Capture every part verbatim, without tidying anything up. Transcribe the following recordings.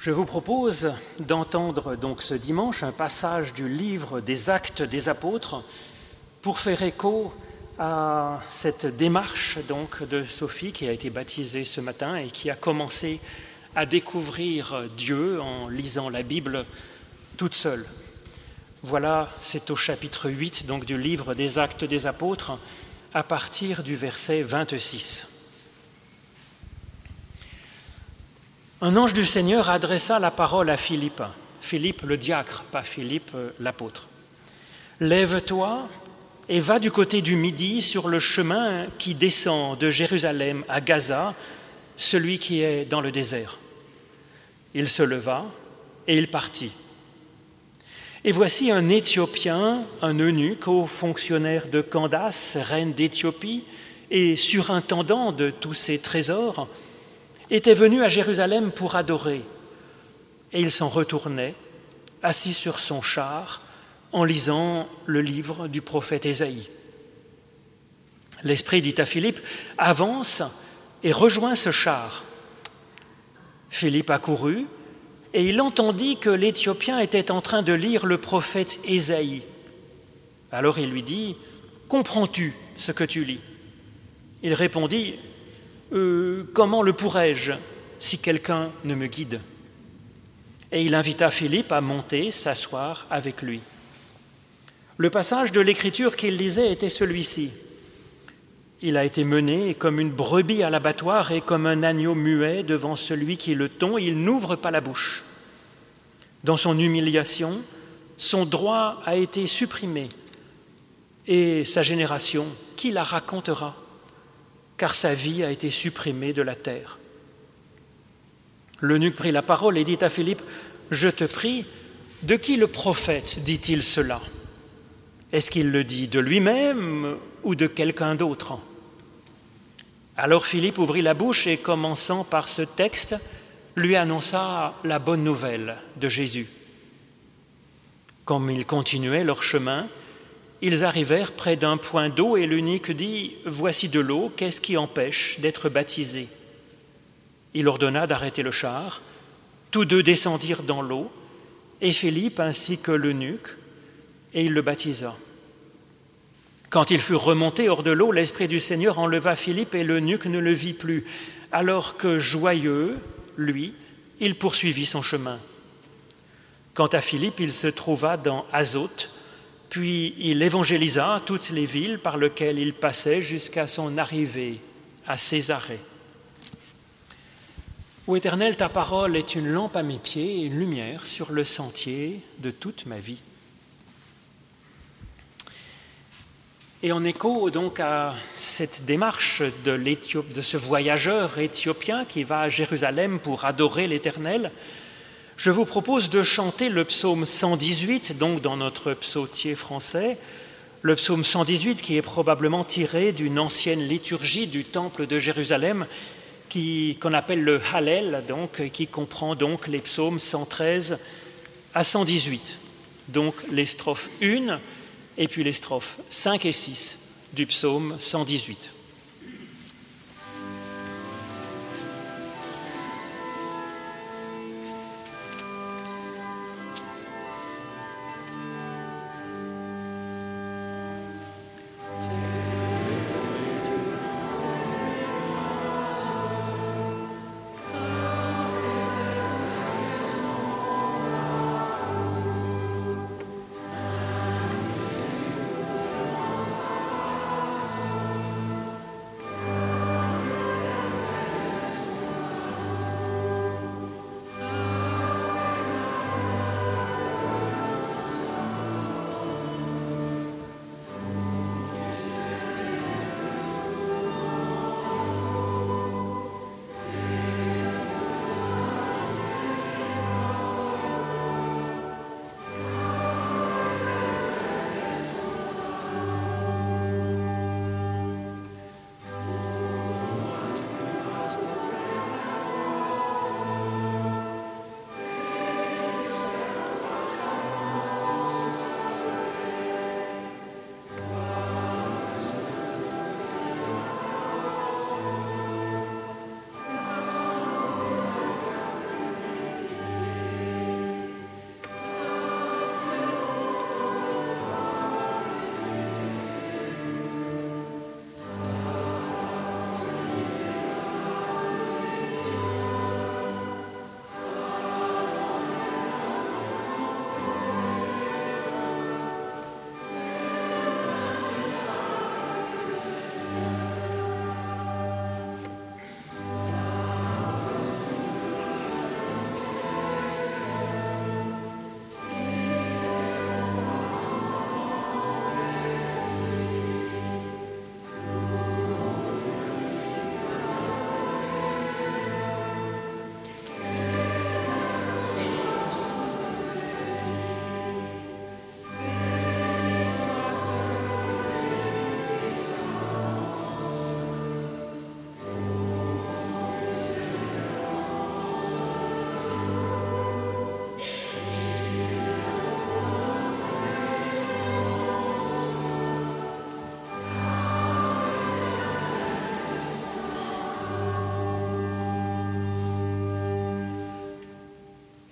Je vous propose d'entendre donc ce dimanche un passage du livre des Actes des Apôtres pour faire écho à cette démarche donc de Sophie qui a été baptisée ce matin et qui a commencé à découvrir Dieu en lisant la Bible toute seule. Voilà, c'est au chapitre huit donc du livre des Actes des Apôtres à partir du verset vingt-six. Un ange du Seigneur adressa la parole à Philippe, Philippe le diacre, pas Philippe l'apôtre. « Lève-toi et va du côté du Midi sur le chemin qui descend de Jérusalem à Gaza, celui qui est dans le désert. » Il se leva et il partit. Et voici un Éthiopien, un eunuque, haut fonctionnaire de Candace, reine d'Éthiopie, et surintendant de tous ses trésors, était venu à Jérusalem pour adorer. Et il s'en retournait, assis sur son char, en lisant le livre du prophète Ésaïe. L'Esprit dit à Philippe, « Avance et rejoins ce char. » Philippe accourut, et il entendit que l'Éthiopien était en train de lire le prophète Ésaïe. Alors il lui dit, « Comprends-tu ce que tu lis ?» Il répondit, Euh, comment le pourrais-je si quelqu'un ne me guide ? Et il invita Philippe à monter, s'asseoir avec lui. Le passage de l'Écriture qu'il lisait était celui-ci. Il a été mené comme une brebis à l'abattoir et comme un agneau muet devant celui qui le tond, il n'ouvre pas la bouche. Dans son humiliation, son droit a été supprimé. Et sa génération, qui la racontera ? Car sa vie a été supprimée de la terre. L'eunuque prit la parole et dit à Philippe, « Je te prie, de qui le prophète dit-il cela ? Est-ce qu'il le dit de lui-même ou de quelqu'un d'autre ?» Alors Philippe ouvrit la bouche et, commençant par ce texte, lui annonça la bonne nouvelle de Jésus. Comme ils continuaient leur chemin, ils arrivèrent près d'un point d'eau et l'eunuque dit « Voici de l'eau, qu'est-ce qui empêche d'être baptisé ?» Il ordonna d'arrêter le char. Tous deux descendirent dans l'eau, et Philippe ainsi que l'eunuque, et il le baptisa. Quand ils furent remontés hors de l'eau, l'Esprit du Seigneur enleva Philippe et l'eunuque ne le vit plus, alors que, joyeux, lui, il poursuivit son chemin. Quant à Philippe, il se trouva dans Azote, puis il évangélisa toutes les villes par lesquelles il passait jusqu'à son arrivée à Césarée. Ô Éternel, ta parole est une lampe à mes pieds et une lumière sur le sentier de toute ma vie. Et en écho donc à cette démarche de, l'Éthiop... de ce voyageur éthiopien qui va à Jérusalem pour adorer l'Éternel, je vous propose de chanter le psaume cent dix-huit, donc dans notre psautier français, le psaume cent dix-huit qui est probablement tiré d'une ancienne liturgie du temple de Jérusalem qui, qu'on appelle le Hallel, donc, qui comprend donc les psaumes cent treize à cent dix-huit, donc les strophes un et puis les strophes cinq et six du psaume cent dix-huit.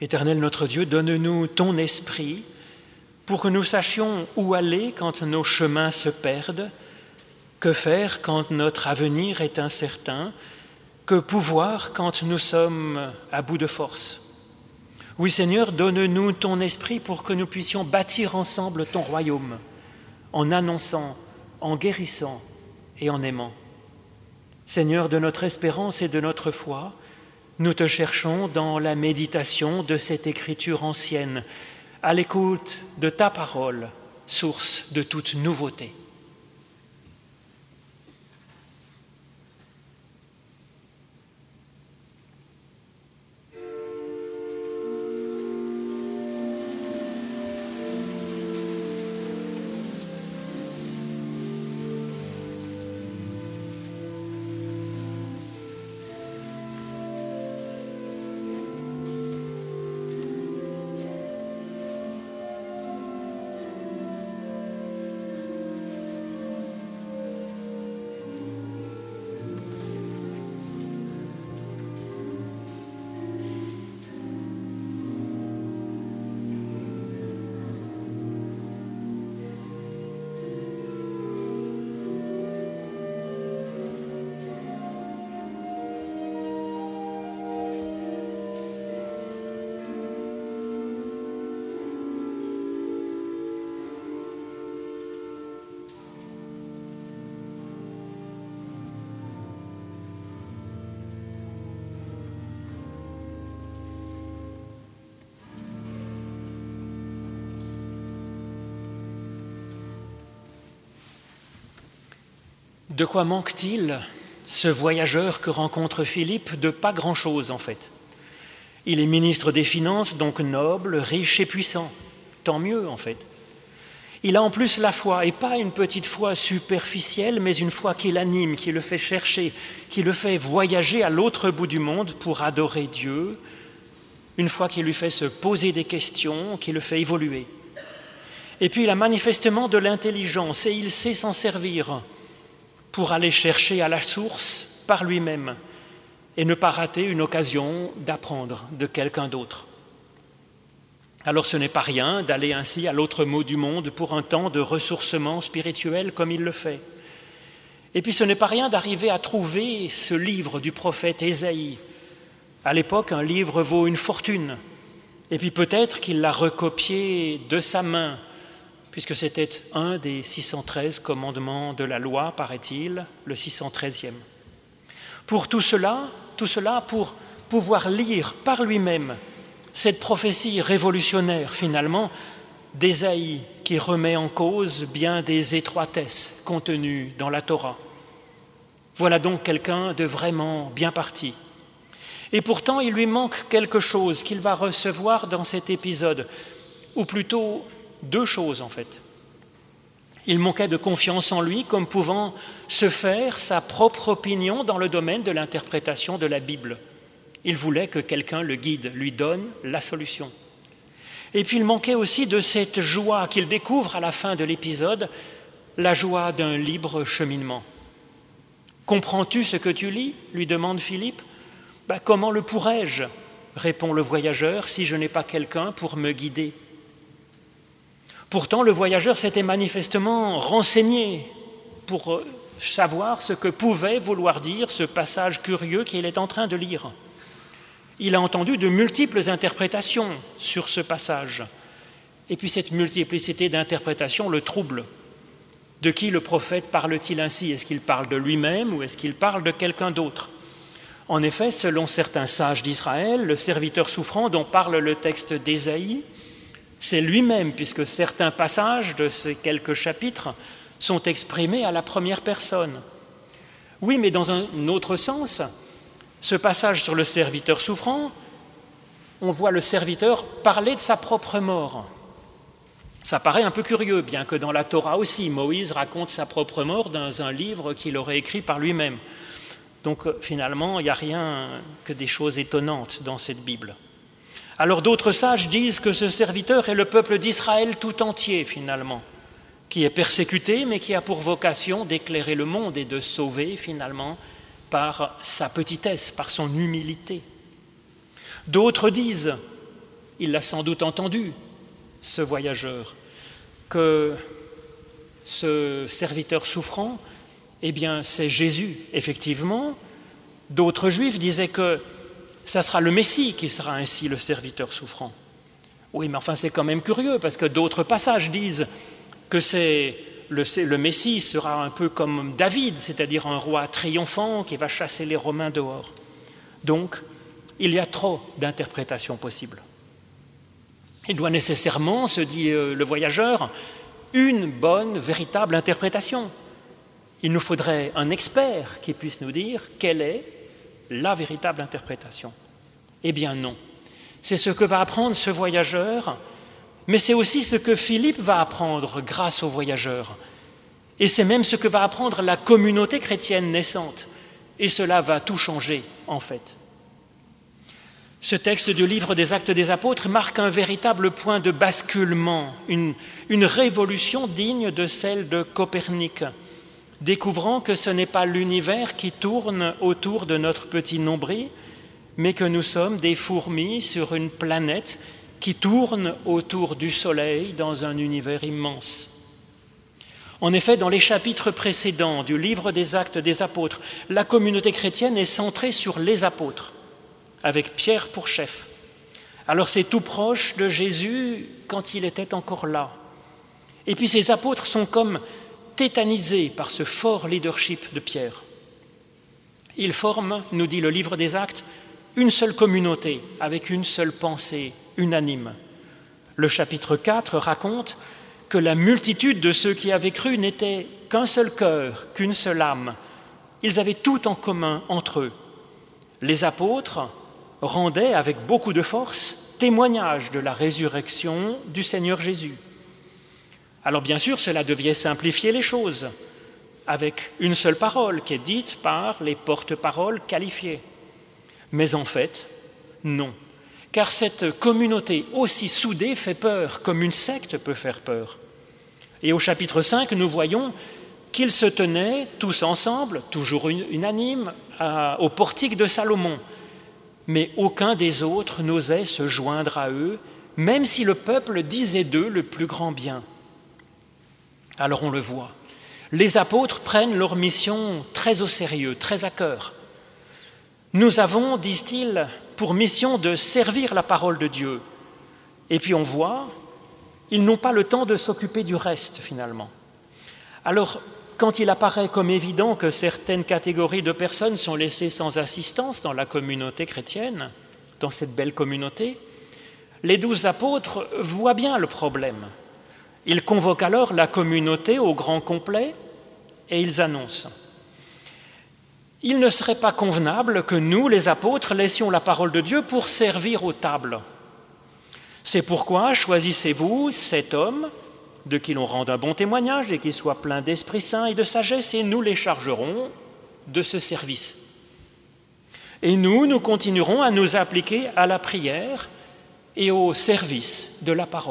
Éternel notre Dieu, donne-nous ton esprit pour que nous sachions où aller quand nos chemins se perdent, que faire quand notre avenir est incertain, que pouvoir quand nous sommes à bout de force. Oui Seigneur, donne-nous ton esprit pour que nous puissions bâtir ensemble ton royaume, en annonçant, en guérissant et en aimant. Seigneur de notre espérance et de notre foi, nous te cherchons dans la méditation de cette écriture ancienne, à l'écoute de ta parole, source de toute nouveauté. De quoi manque-t-il, ce voyageur que rencontre Philippe? De pas grand-chose en fait. Il est ministre des Finances, donc noble, riche et puissant. Tant mieux en fait. Il a en plus la foi, et pas une petite foi superficielle, mais une foi qui l'anime, qui le fait chercher, qui le fait voyager à l'autre bout du monde pour adorer Dieu, une foi qui lui fait se poser des questions, qui le fait évoluer. Et puis il a manifestement de l'intelligence, et il sait s'en servir pour aller chercher à la source par lui-même et ne pas rater une occasion d'apprendre de quelqu'un d'autre. Alors ce n'est pas rien d'aller ainsi à l'autre bout du monde pour un temps de ressourcement spirituel comme il le fait. Et puis ce n'est pas rien d'arriver à trouver ce livre du prophète Ésaïe. À l'époque, un livre vaut une fortune. Et puis peut-être qu'il l'a recopié de sa main, puisque c'était un des six cent treize commandements de la loi, paraît-il, le six cent treizième. Pour tout cela, tout cela pour pouvoir lire par lui-même cette prophétie révolutionnaire, finalement, d'Ésaïe, qui remet en cause bien des étroitesses contenues dans la Torah. Voilà donc quelqu'un de vraiment bien parti. Et pourtant, il lui manque quelque chose qu'il va recevoir dans cet épisode, ou plutôt deux choses en fait. Il manquait de confiance en lui comme pouvant se faire sa propre opinion dans le domaine de l'interprétation de la Bible. Il voulait que quelqu'un le guide, lui donne la solution. Et puis il manquait aussi de cette joie qu'il découvre à la fin de l'épisode, la joie d'un libre cheminement. « Comprends-tu ce que tu lis ?» lui demande Philippe. Ben, « Comment le pourrais-je ?» répond le voyageur, « si je n'ai pas quelqu'un pour me guider ?» Pourtant, le voyageur s'était manifestement renseigné pour savoir ce que pouvait vouloir dire ce passage curieux qu'il est en train de lire. Il a entendu de multiples interprétations sur ce passage. Et puis cette multiplicité d'interprétations le trouble. De qui le prophète parle-t-il ainsi? Est-ce qu'il parle de lui-même ou est-ce qu'il parle de quelqu'un d'autre? En effet, selon certains sages d'Israël, le serviteur souffrant dont parle le texte d'Ésaïe, c'est lui-même, puisque certains passages de ces quelques chapitres sont exprimés à la première personne. Oui, mais dans un autre sens, ce passage sur le serviteur souffrant, on voit le serviteur parler de sa propre mort. Ça paraît un peu curieux, bien que dans la Torah aussi, Moïse raconte sa propre mort dans un livre qu'il aurait écrit par lui-même. Donc finalement, il n'y a rien que des choses étonnantes dans cette Bible. Alors d'autres sages disent que ce serviteur est le peuple d'Israël tout entier, finalement, qui est persécuté, mais qui a pour vocation d'éclairer le monde et de sauver, finalement, par sa petitesse, par son humilité. D'autres disent il l'a sans doute entendu, ce voyageur, que ce serviteur souffrant, eh bien, c'est Jésus, effectivement. D'autres Juifs disaient que ça sera le Messie qui sera ainsi le serviteur souffrant. Oui, mais enfin, c'est quand même curieux, parce que d'autres passages disent que c'est le, le Messie sera un peu comme David, c'est-à-dire un roi triomphant qui va chasser les Romains dehors. Donc, il y a trop d'interprétations possibles. Il doit nécessairement, se dit le voyageur, une bonne, véritable interprétation. Il nous faudrait un expert qui puisse nous dire quelle est la véritable interprétation. Eh bien non, c'est ce que va apprendre ce voyageur, mais c'est aussi ce que Philippe va apprendre grâce au voyageur. Et c'est même ce que va apprendre la communauté chrétienne naissante. Et cela va tout changer, en fait. Ce texte du livre des Actes des Apôtres marque un véritable point de basculement, une, une révolution digne de celle de Copernic, découvrant que ce n'est pas l'univers qui tourne autour de notre petit nombril, mais que nous sommes des fourmis sur une planète qui tourne autour du Soleil dans un univers immense. En effet, dans les chapitres précédents du livre des Actes des Apôtres, la communauté chrétienne est centrée sur les apôtres, avec Pierre pour chef. Alors c'est tout proche de Jésus quand il était encore là. Et puis ces apôtres sont comme tétanisés par ce fort leadership de Pierre. Ils forment, nous dit le livre des Actes, une seule communauté avec une seule pensée unanime. Le chapitre quatre raconte que la multitude de ceux qui avaient cru n'était qu'un seul cœur, qu'une seule âme. Ils avaient tout en commun entre eux. Les apôtres rendaient avec beaucoup de force témoignage de la résurrection du Seigneur Jésus. Alors bien sûr, cela devait simplifier les choses, avec une seule parole qui est dite par les porte-paroles qualifiés. Mais en fait, non, car cette communauté aussi soudée fait peur, comme une secte peut faire peur. Et au chapitre cinq, nous voyons qu'ils se tenaient tous ensemble, toujours unanimes, au portique de Salomon. Mais aucun des autres n'osait se joindre à eux, même si le peuple disait d'eux le plus grand bien. Alors on le voit, les apôtres prennent leur mission très au sérieux, très à cœur. Nous avons, disent-ils, pour mission de servir la parole de Dieu. Et puis on voit, ils n'ont pas le temps de s'occuper du reste finalement. Alors, quand il apparaît comme évident que certaines catégories de personnes sont laissées sans assistance dans la communauté chrétienne, dans cette belle communauté, les douze apôtres voient bien le problème. Ils convoquent alors la communauté au grand complet et ils annoncent « Il ne serait pas convenable que nous, les apôtres, laissions la parole de Dieu pour servir aux tables. C'est pourquoi choisissez-vous cet homme de qui l'on rende un bon témoignage et qui soit plein d'Esprit Saint et de sagesse, et nous les chargerons de ce service. Et nous, nous continuerons à nous appliquer à la prière et au service de la parole. »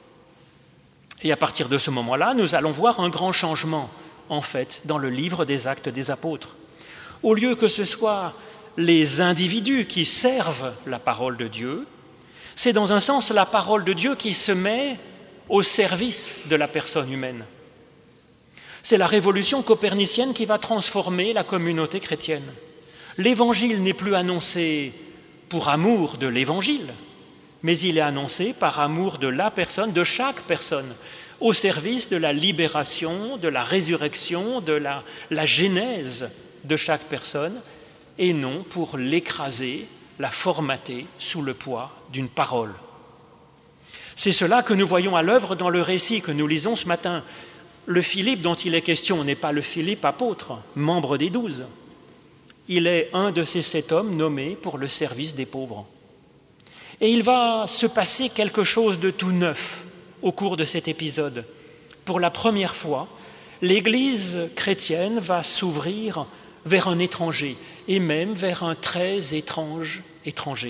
Et à partir de ce moment-là, nous allons voir un grand changement, en fait, dans le livre des Actes des Apôtres. Au lieu que ce soit les individus qui servent la parole de Dieu, c'est dans un sens la parole de Dieu qui se met au service de la personne humaine. C'est la révolution copernicienne qui va transformer la communauté chrétienne. L'évangile n'est plus annoncé pour amour de l'évangile, mais il est annoncé par amour de la personne, de chaque personne, au service de la libération, de la résurrection, de la, la genèse de chaque personne, et non pour l'écraser, la formater sous le poids d'une parole. C'est cela que nous voyons à l'œuvre dans le récit que nous lisons ce matin. Le Philippe dont il est question n'est pas le Philippe apôtre, membre des douze. Il est un de ces sept hommes nommés pour le service des pauvres. Et il va se passer quelque chose de tout neuf au cours de cet épisode. Pour la première fois, l'Église chrétienne va s'ouvrir vers un étranger, et même vers un très étrange étranger.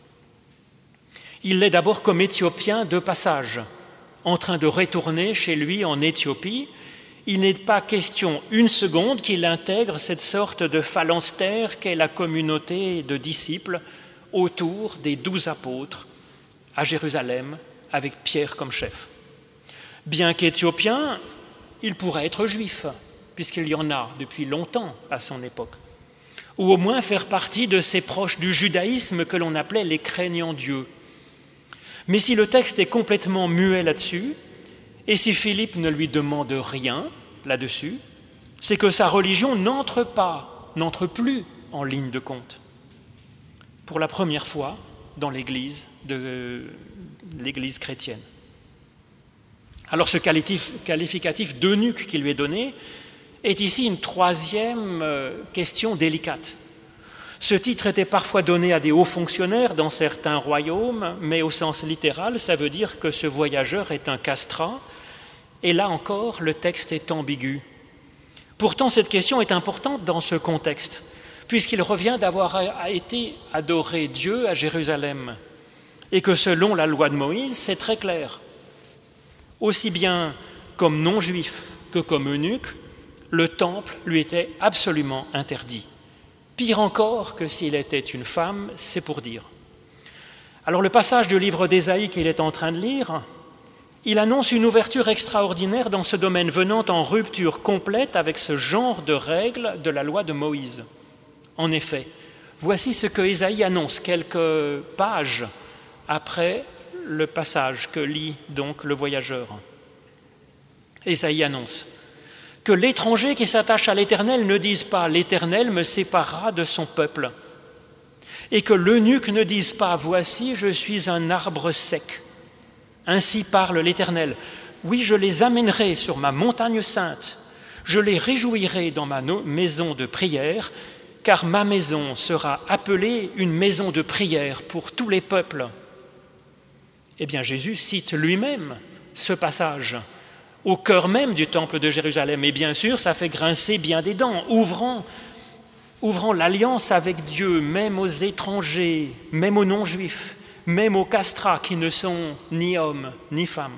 Il l'est d'abord comme Éthiopien de passage, en train de retourner chez lui en Éthiopie. Il n'est pas question une seconde qu'il intègre cette sorte de phalanstère qu'est la communauté de disciples autour des douze apôtres à Jérusalem, avec Pierre comme chef. Bien qu'éthiopien, il pourrait être juif, puisqu'il y en a depuis longtemps à son époque, ou au moins faire partie de ces proches du judaïsme que l'on appelait les craignants Dieu. Mais si le texte est complètement muet là-dessus, et si Philippe ne lui demande rien là-dessus, c'est que sa religion n'entre pas, n'entre plus en ligne de compte. Pour la première fois dans l'Église, de, l'Église chrétienne. Alors ce qualificatif d'eunuque qui lui est donné est ici une troisième question délicate. Ce titre était parfois donné à des hauts fonctionnaires dans certains royaumes, mais au sens littéral, ça veut dire que ce voyageur est un castrat, et là encore, le texte est ambigu. Pourtant, cette question est importante dans ce contexte, puisqu'il revient d'avoir été adoré Dieu à Jérusalem, et que selon la loi de Moïse, c'est très clair. Aussi bien comme non-juif que comme eunuque, le temple lui était absolument interdit. Pire encore que s'il était une femme, c'est pour dire. Alors le passage du livre d'Ésaïe qu'il est en train de lire, il annonce une ouverture extraordinaire dans ce domaine, venant en rupture complète avec ce genre de règles de la loi de Moïse. En effet, voici ce que Ésaïe annonce quelques pages après le passage que lit donc le voyageur. Ésaïe annonce que l'étranger qui s'attache à l'Éternel ne dise pas « l'Éternel me séparera de son peuple » et que l'eunuque ne dise pas « voici, je suis un arbre sec ». Ainsi parle l'Éternel. Oui, je les amènerai sur ma montagne sainte, je les réjouirai dans ma maison de prière, car ma maison sera appelée une maison de prière pour tous les peuples. Eh bien, Jésus cite lui-même ce passage au cœur même du temple de Jérusalem. Et bien sûr, ça fait grincer bien des dents, ouvrant, ouvrant l'alliance avec Dieu, même aux étrangers, même aux non-juifs, même aux castrats qui ne sont ni hommes ni femmes.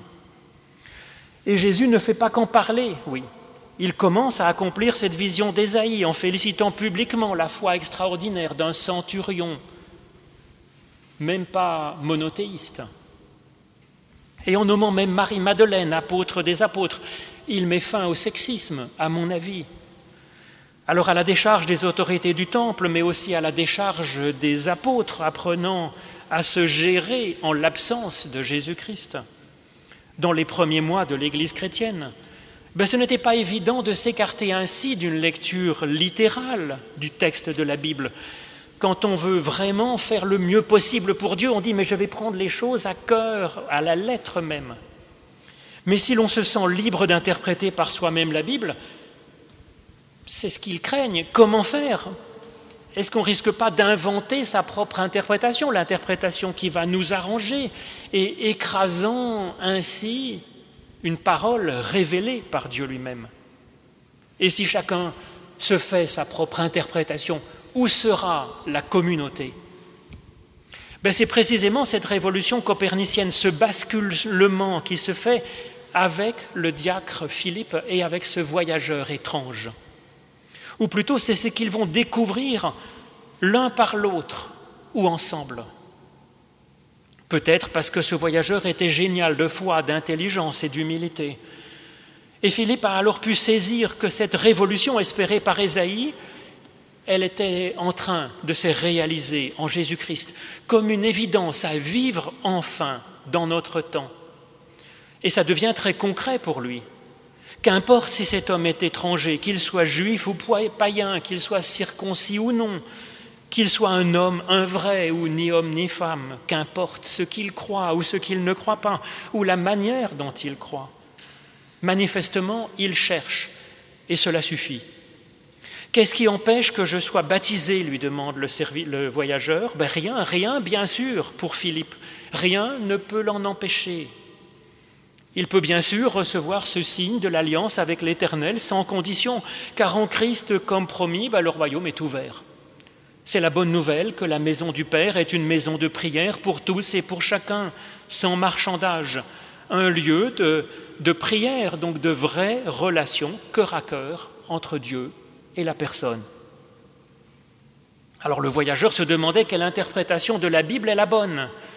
Et Jésus ne fait pas qu'en parler, oui. Il commence à accomplir cette vision d'Ésaïe en félicitant publiquement la foi extraordinaire d'un centurion, même pas monothéiste. Et en nommant même Marie-Madeleine, apôtre des apôtres, il met fin au sexisme, à mon avis. Alors à la décharge des autorités du temple, mais aussi à la décharge des apôtres, apprenant à se gérer en l'absence de Jésus-Christ. Dans les premiers mois de l'Église chrétienne, ben ce n'était pas évident de s'écarter ainsi d'une lecture littérale du texte de la Bible. Quand on veut vraiment faire le mieux possible pour Dieu, on dit « mais je vais prendre les choses à cœur, à la lettre même ». Mais si l'on se sent libre d'interpréter par soi-même la Bible, c'est ce qu'ils craignent. Comment faire ? Est-ce qu'on ne risque pas d'inventer sa propre interprétation, l'interprétation qui va nous arranger, et écrasant ainsi une parole révélée par Dieu lui-même ? Et si chacun se fait sa propre interprétation, où sera la communauté ? Ben c'est précisément cette révolution copernicienne, ce basculement qui se fait avec le diacre Philippe et avec ce voyageur étrange. Ou plutôt, c'est ce qu'ils vont découvrir l'un par l'autre ou ensemble. Peut-être parce que ce voyageur était génial de foi, d'intelligence et d'humilité. Et Philippe a alors pu saisir que cette révolution espérée par Ésaïe, elle était en train de se réaliser en Jésus-Christ comme une évidence à vivre enfin dans notre temps. Et ça devient très concret pour lui. Qu'importe si cet homme est étranger, qu'il soit juif ou païen, qu'il soit circoncis ou non, qu'il soit un homme, un vrai, ou ni homme ni femme, qu'importe ce qu'il croit ou ce qu'il ne croit pas, ou la manière dont il croit. Manifestement, il cherche, et cela suffit. Qu'est-ce qui empêche que je sois baptisé, lui demande le, servi- le voyageur. Ben rien, rien, bien sûr, pour Philippe. Rien ne peut l'en empêcher. Il peut bien sûr recevoir ce signe de l'alliance avec l'Éternel sans condition, car en Christ, comme promis, ben le royaume est ouvert. C'est la bonne nouvelle que la maison du Père est une maison de prière pour tous et pour chacun, sans marchandage. Un lieu de, de prière, donc de vraies relations, cœur à cœur, entre Dieu et la personne. Alors le voyageur se demandait quelle interprétation de la Bible est la bonne.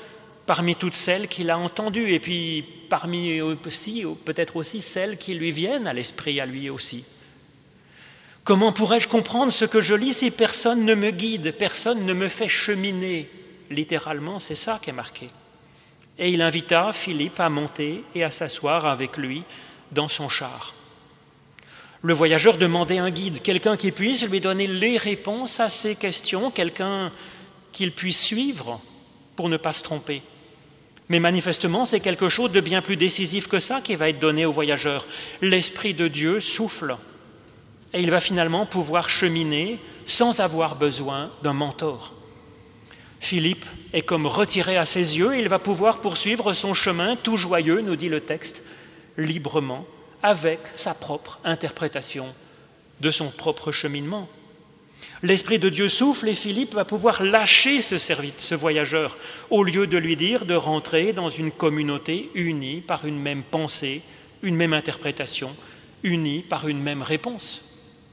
parmi toutes celles qu'il a entendues, et puis parmi aussi, peut-être aussi celles qui lui viennent à l'esprit à lui aussi. Comment pourrais-je comprendre ce que je lis si personne ne me guide, personne ne me fait cheminer? Littéralement, c'est ça qui est marqué. Et il invita Philippe à monter et à s'asseoir avec lui dans son char. Le voyageur demandait un guide, quelqu'un qui puisse lui donner les réponses à ses questions, quelqu'un qu'il puisse suivre pour ne pas se tromper. Mais manifestement, c'est quelque chose de bien plus décisif que ça qui va être donné au voyageur. L'Esprit de Dieu souffle et il va finalement pouvoir cheminer sans avoir besoin d'un mentor. Philippe est comme retiré à ses yeux et il va pouvoir poursuivre son chemin tout joyeux, nous dit le texte, librement, avec sa propre interprétation de son propre cheminement. L'Esprit de Dieu souffle et Philippe va pouvoir lâcher ce, servite, ce voyageur au lieu de lui dire de rentrer dans une communauté unie par une même pensée, une même interprétation, unie par une même réponse.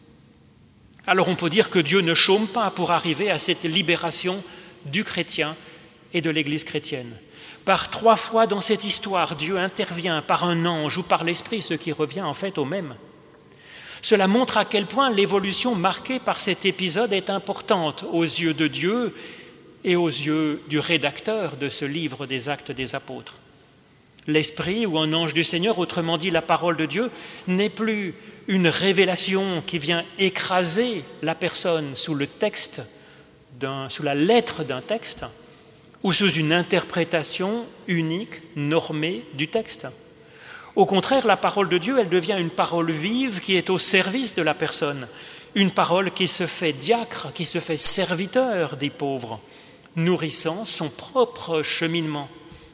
Alors on peut dire que Dieu ne chôme pas pour arriver à cette libération du chrétien et de l'Église chrétienne. Par trois fois dans cette histoire, Dieu intervient par un ange ou par l'Esprit, ce qui revient en fait au même. Cela montre à quel point l'évolution marquée par cet épisode est importante aux yeux de Dieu et aux yeux du rédacteur de ce livre des Actes des Apôtres. L'Esprit ou un ange du Seigneur, autrement dit la parole de Dieu, n'est plus une révélation qui vient écraser la personne sous le texte, d'un, sous la lettre d'un texte, ou sous une interprétation unique, normée du texte. Au contraire, la parole de Dieu, elle devient une parole vive qui est au service de la personne, une parole qui se fait diacre, qui se fait serviteur des pauvres, nourrissant son propre cheminement.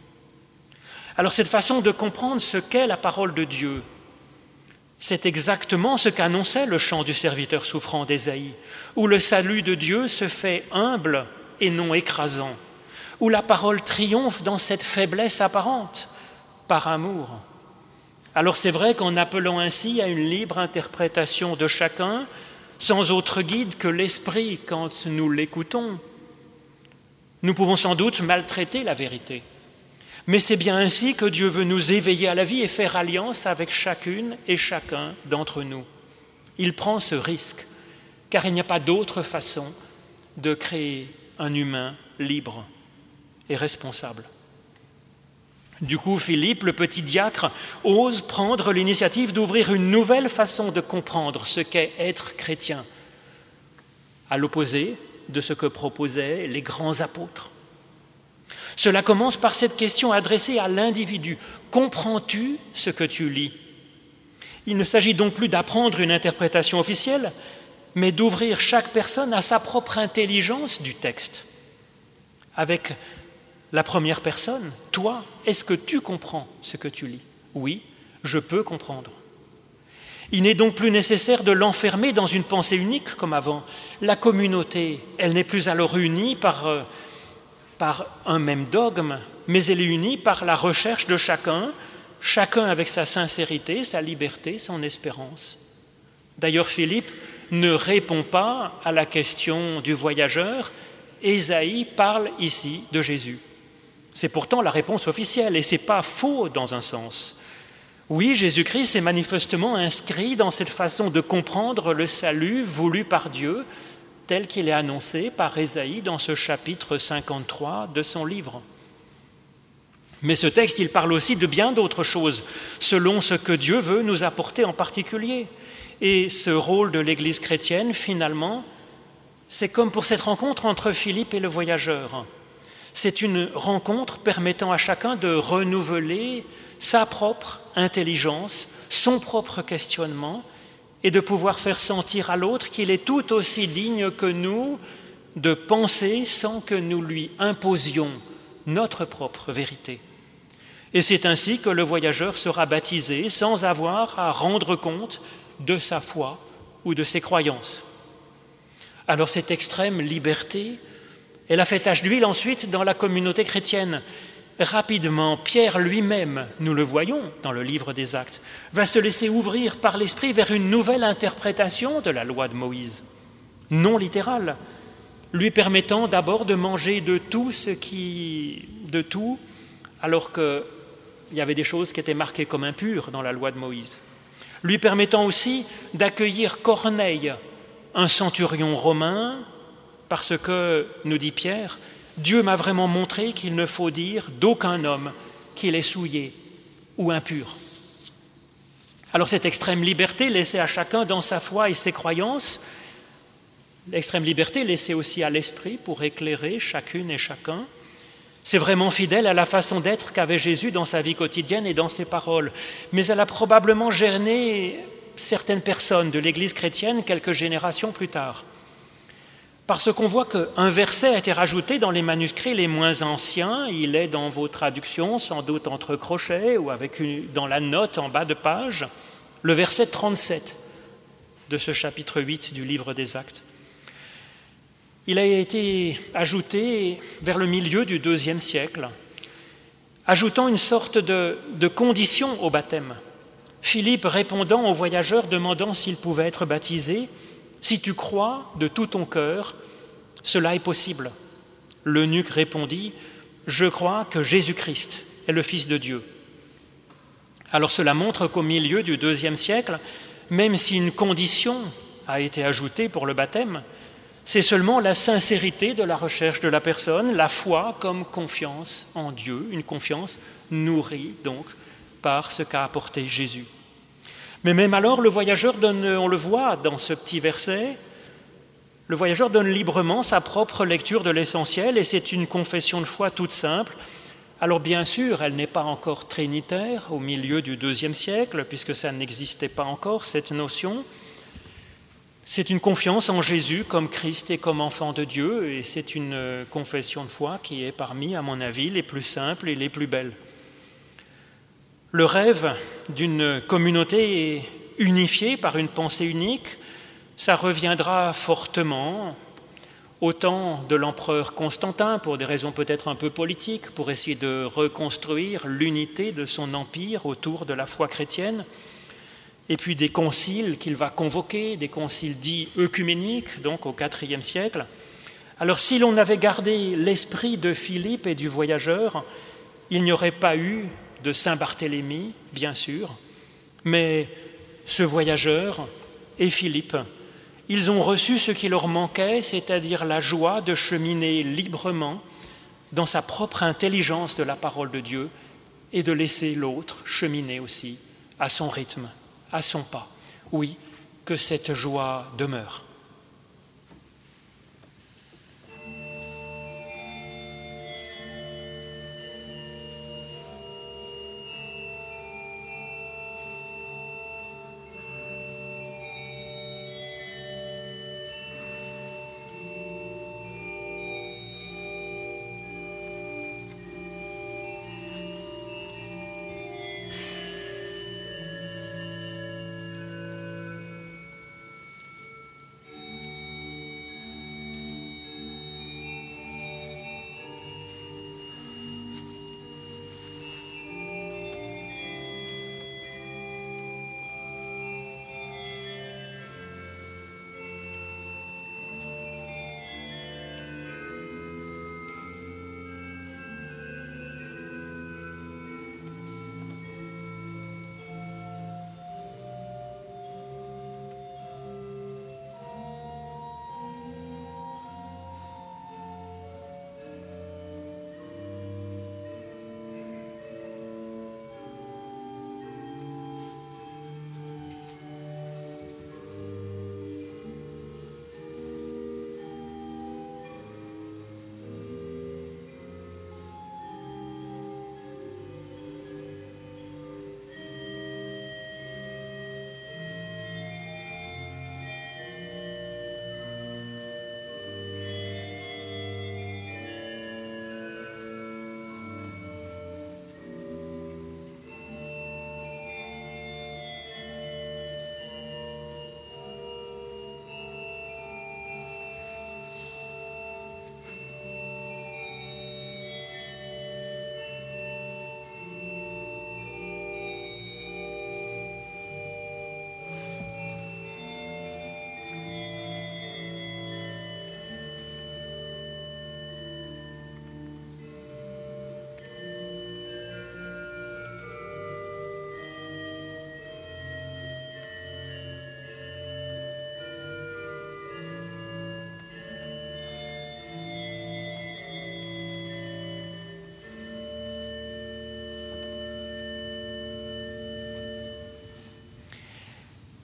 Alors cette façon de comprendre ce qu'est la parole de Dieu, c'est exactement ce qu'annonçait le chant du serviteur souffrant d'Ésaïe, où le salut de Dieu se fait humble et non écrasant, où la parole triomphe dans cette faiblesse apparente, par amour. Alors c'est vrai qu'en appelant ainsi à une libre interprétation de chacun, sans autre guide que l'Esprit quand nous l'écoutons, nous pouvons sans doute maltraiter la vérité. Mais c'est bien ainsi que Dieu veut nous éveiller à la vie et faire alliance avec chacune et chacun d'entre nous. Il prend ce risque, car il n'y a pas d'autre façon de créer un humain libre et responsable. Du coup, Philippe, le petit diacre, ose prendre l'initiative d'ouvrir une nouvelle façon de comprendre ce qu'est être chrétien, à l'opposé de ce que proposaient les grands apôtres. Cela commence par cette question adressée à l'individu. Comprends-tu ce que tu lis? Il ne s'agit donc plus d'apprendre une interprétation officielle, mais d'ouvrir chaque personne à sa propre intelligence du texte. Avec la première personne, toi, est-ce que tu comprends ce que tu lis? Oui, je peux comprendre. Il n'est donc plus nécessaire de l'enfermer dans une pensée unique comme avant. La communauté, elle n'est plus alors unie par... Euh, par un même dogme, mais elle est unie par la recherche de chacun, chacun avec sa sincérité, sa liberté, son espérance. D'ailleurs, Philippe ne répond pas à la question du voyageur. Ésaïe parle ici de Jésus. C'est pourtant la réponse officielle, et ce n'est pas faux dans un sens. Oui, Jésus-Christ est manifestement inscrit dans cette façon de comprendre le salut voulu par Dieu, tel qu'il est annoncé par Ésaïe dans ce chapitre cinquante-trois de son livre. Mais ce texte, il parle aussi de bien d'autres choses, selon ce que Dieu veut nous apporter en particulier. Et ce rôle de l'Église chrétienne, finalement, c'est comme pour cette rencontre entre Philippe et le voyageur. C'est une rencontre permettant à chacun de renouveler sa propre intelligence, son propre questionnement, et de pouvoir faire sentir à l'autre qu'il est tout aussi digne que nous de penser sans que nous lui imposions notre propre vérité. Et c'est ainsi que le voyageur sera baptisé sans avoir à rendre compte de sa foi ou de ses croyances. Alors cette extrême liberté, elle a fait tache d'huile ensuite dans la communauté chrétienne. Rapidement, Pierre lui-même, nous le voyons dans le livre des Actes, va se laisser ouvrir par l'Esprit vers une nouvelle interprétation de la loi de Moïse, non littérale, lui permettant d'abord de manger de tout ce qui, de tout, alors qu'il y avait des choses qui étaient marquées comme impures dans la loi de Moïse. Lui permettant aussi d'accueillir Corneille, un centurion romain, parce que, nous dit Pierre, Dieu m'a vraiment montré qu'il ne faut dire d'aucun homme qu'il est souillé ou impur. Alors cette extrême liberté laissée à chacun dans sa foi et ses croyances, l'extrême liberté laissée aussi à l'esprit pour éclairer chacune et chacun, c'est vraiment fidèle à la façon d'être qu'avait Jésus dans sa vie quotidienne et dans ses paroles. Mais elle a probablement gêné certaines personnes de l'Église chrétienne quelques générations plus tard. Parce qu'on voit qu'un verset a été rajouté dans les manuscrits les moins anciens, il est dans vos traductions, sans doute entre crochets ou avec une, dans la note en bas de page, le verset trente-sept de ce chapitre huit du livre des Actes. Il a été ajouté vers le milieu du deuxième siècle, ajoutant une sorte de, de condition au baptême. Philippe répondant aux voyageurs, demandant s'ils pouvaient être baptisés, « Si tu crois de tout ton cœur, cela est possible. » L'eunuque répondit, « Je crois que Jésus-Christ est le Fils de Dieu. » Alors cela montre qu'au milieu du deuxième siècle, même si une condition a été ajoutée pour le baptême, c'est seulement la sincérité de la recherche de la personne, la foi comme confiance en Dieu, une confiance nourrie donc par ce qu'a apporté Jésus. Mais même alors, le voyageur donne, on le voit dans ce petit verset, le voyageur donne librement sa propre lecture de l'essentiel et c'est une confession de foi toute simple. Alors bien sûr, elle n'est pas encore trinitaire au milieu du deuxième siècle, puisque ça n'existait pas encore, cette notion. C'est une confiance en Jésus comme Christ et comme enfant de Dieu, et c'est une confession de foi qui est parmi, à mon avis, les plus simples et les plus belles. Le rêve d'une communauté unifiée par une pensée unique, ça reviendra fortement au temps de l'empereur Constantin, pour des raisons peut-être un peu politiques, pour essayer de reconstruire l'unité de son empire autour de la foi chrétienne, et puis des conciles qu'il va convoquer, des conciles dits œcuméniques, donc au quatrième siècle. Alors si l'on avait gardé l'esprit de Philippe et du voyageur, il n'y aurait pas eu de Saint-Barthélemy, bien sûr, mais ce voyageur et Philippe, ils ont reçu ce qui leur manquait, c'est-à-dire la joie de cheminer librement dans sa propre intelligence de la parole de Dieu et de laisser l'autre cheminer aussi à son rythme, à son pas. Oui, que cette joie demeure.